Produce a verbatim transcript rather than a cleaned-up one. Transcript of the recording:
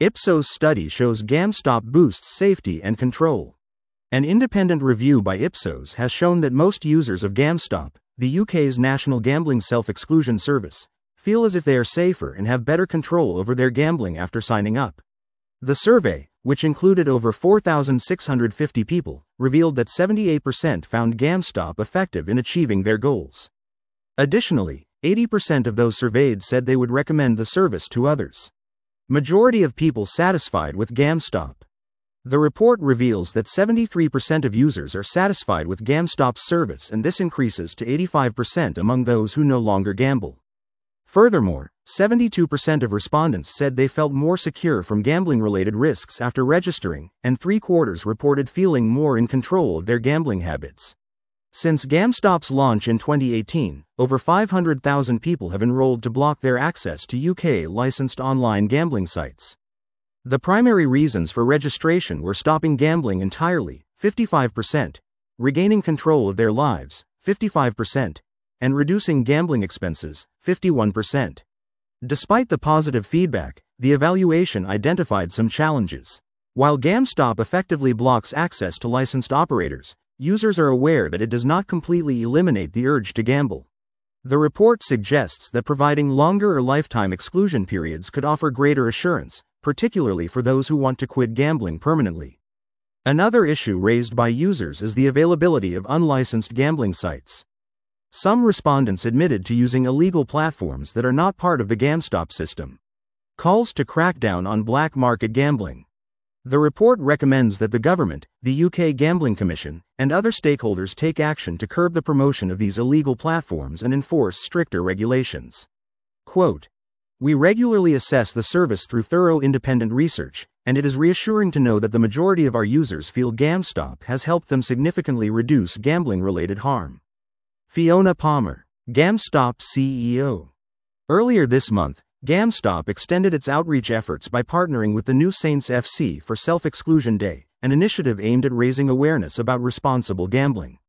Ipsos study shows GamStop boosts safety and control. An independent review by Ipsos has shown that most users of GamStop, the U K's national gambling self-exclusion service, feel as if they are safer and have better control over their gambling after signing up. The survey, which included over four thousand six hundred fifty people, revealed that seventy-eight percent found GamStop effective in achieving their goals. Additionally, eighty percent of those surveyed said they would recommend the service to others. Majority of people satisfied with GamStop. The report reveals that seventy-three percent of users are satisfied with GamStop's service, and this increases to eighty-five percent among those who no longer gamble. Furthermore, seventy-two percent of respondents said they felt more secure from gambling-related risks after registering, and three-quarters reported feeling more in control of their gambling habits. Since GamStop's launch in twenty eighteen, over five hundred thousand people have enrolled to block their access to U K-licensed online gambling sites. The primary reasons for registration were stopping gambling entirely, fifty-five percent, regaining control of their lives, fifty-five percent, and reducing gambling expenses, fifty-one percent. Despite the positive feedback, the evaluation identified some challenges. While GamStop effectively blocks access to licensed operators, users are aware that it does not completely eliminate the urge to gamble. The report suggests that providing longer or lifetime exclusion periods could offer greater assurance, particularly for those who want to quit gambling permanently. Another issue raised by users is the availability of unlicensed gambling sites. Some respondents admitted to using illegal platforms that are not part of the GamStop system. Calls to crack down on black market gambling. The report recommends that the government, the U K Gambling Commission, and other stakeholders take action to curb the promotion of these illegal platforms and enforce stricter regulations. Quote, "We regularly assess the service through thorough independent research, and it is reassuring to know that the majority of our users feel GamStop has helped them significantly reduce gambling-related harm." Fiona Palmer, GamStop C E O. Earlier this month, GamStop extended its outreach efforts by partnering with the New Saints F C for Self-Exclusion Day, an initiative aimed at raising awareness about responsible gambling.